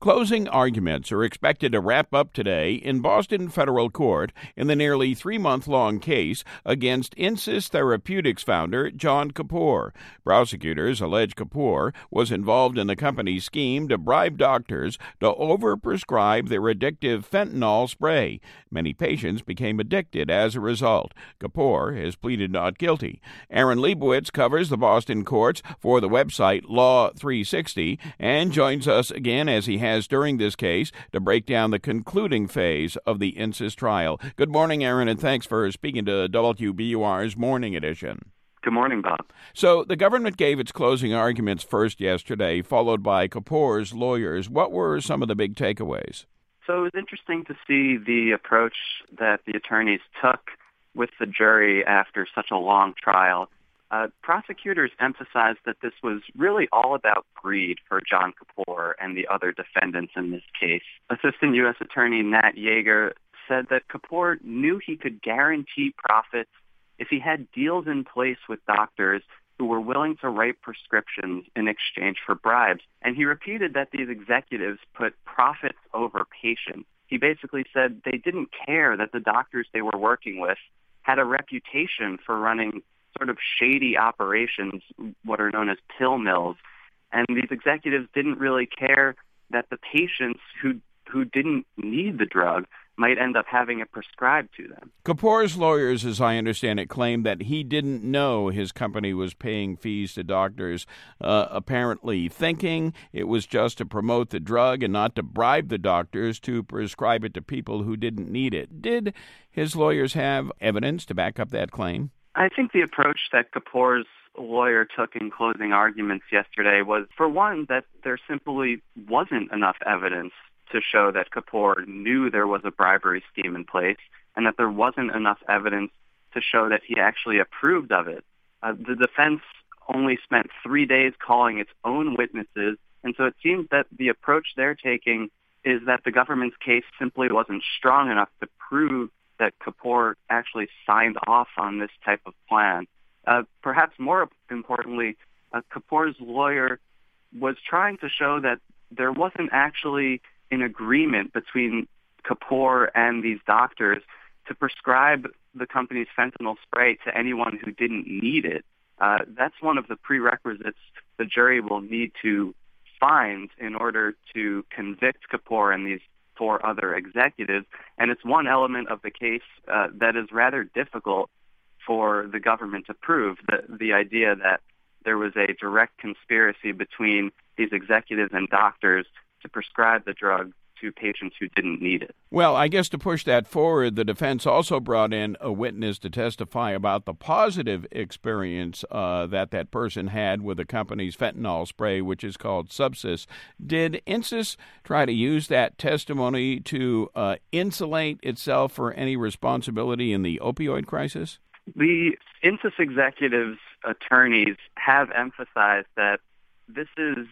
Closing arguments are expected to wrap up today in Boston federal court in the nearly 3-month-long case against Insys Therapeutics founder John Kapoor. Prosecutors allege Kapoor was involved in the company's scheme to bribe doctors to overprescribe their addictive fentanyl spray. Many patients became addicted as a result. Kapoor has pleaded not guilty. Aaron Leibowitz covers the Boston courts for the website Law 360 and joins us again as he has during this case to break down the concluding phase of the Insys trial. Good morning, Aaron, and thanks for speaking to WBUR's Morning Edition. Good morning, Bob. So the government gave its closing arguments first yesterday, followed by Kapoor's lawyers. What were some of the big takeaways? So it was interesting to see the approach that the attorneys took with the jury after such a long trial. Prosecutors emphasized that this was really all about greed for John Kapoor and the other defendants in this case. Assistant U.S. Attorney Nat Yeager said that Kapoor knew he could guarantee profits if he had deals in place with doctors who were willing to write prescriptions in exchange for bribes. And he repeated that these executives put profits over patients. He basically said they didn't care that the doctors they were working with had a reputation for running sort of shady operations, what are known as pill mills. And these executives didn't really care that the patients who didn't need the drug might end up having it prescribed to them. Kapoor's lawyers, as I understand it, claim that he didn't know his company was paying fees to doctors, apparently thinking it was just to promote the drug and not to bribe the doctors to prescribe it to people who didn't need it. Did his lawyers have evidence to back up that claim? I think the approach that Kapoor's lawyer took in closing arguments yesterday was, for one, that there simply wasn't enough evidence to show that Kapoor knew there was a bribery scheme in place and that there wasn't enough evidence to show that he actually approved of it. The defense only spent 3 days calling its own witnesses, and so it seems that the approach they're taking is that the government's case simply wasn't strong enough to prove that Kapoor actually signed off on this type of plan. Perhaps more importantly, Kapoor's lawyer was trying to show that there wasn't actually an agreement between Kapoor and these doctors to prescribe the company's fentanyl spray to anyone who didn't need it. That's one of the prerequisites the jury will need to find in order to convict Kapoor and these 4 other executives, and it's one element of the case that is rather difficult for the government to prove, the idea that there was a direct conspiracy between these executives and doctors to prescribe the drug to patients who didn't need it. Well, I guess to push that forward, the defense also brought in a witness to testify about the positive experience that person had with the company's fentanyl spray, which is called Subsys. Did Insys try to use that testimony to insulate itself for any responsibility in the opioid crisis? The Insys executives' attorneys have emphasized that this is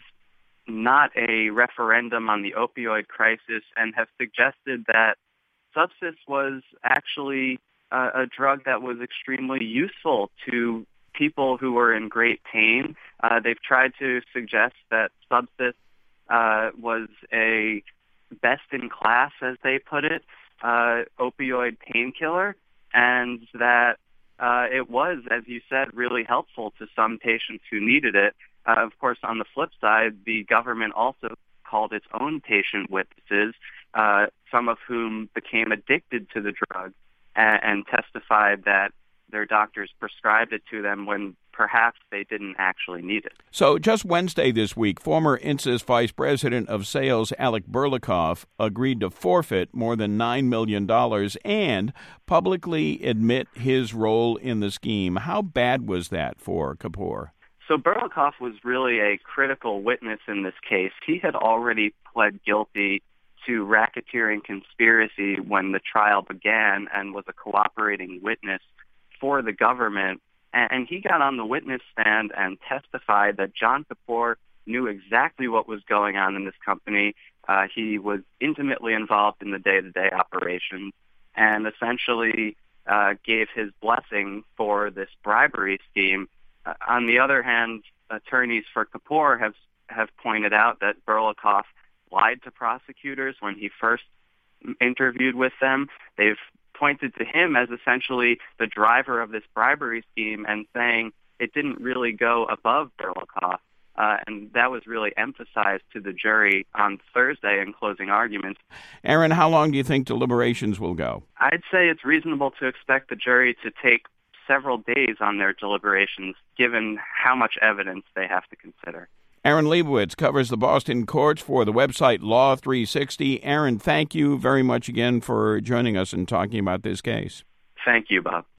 not a referendum on the opioid crisis and have suggested that Subsys was actually a drug that was extremely useful to people who were in great pain. They've tried to suggest that Subsys was a best-in-class, as they put it, opioid painkiller, and that it was, as you said, really helpful to some patients who needed it. Of course, on the flip side, the government also called its own patient witnesses, some of whom became addicted to the drug and testified that their doctors prescribed it to them when perhaps they didn't actually need it. So just Wednesday this week, former Insys Vice President of Sales Alec Burlakoff agreed to forfeit more than $9 million and publicly admit his role in the scheme. How bad was that for Kapoor? So Burlakoff was really a critical witness in this case. He had already pled guilty to racketeering conspiracy when the trial began and was a cooperating witness for the government. And he got on the witness stand and testified that John Kapoor knew exactly what was going on in this company. He was intimately involved in the day-to-day operations and essentially gave his blessing for this bribery scheme. On the other hand, attorneys for Kapoor have pointed out that Burlakoff lied to prosecutors when he first interviewed with them. They've pointed to him as essentially the driver of this bribery scheme and saying it didn't really go above Berlikov. And that was really emphasized to the jury on Thursday in closing arguments. Aaron, how long do you think deliberations will go? I'd say it's reasonable to expect the jury to take several days on their deliberations, given how much evidence they have to consider. Aaron Leibowitz covers the Boston courts for the website Law 360. Aaron, thank you very much again for joining us and talking about this case. Thank you, Bob.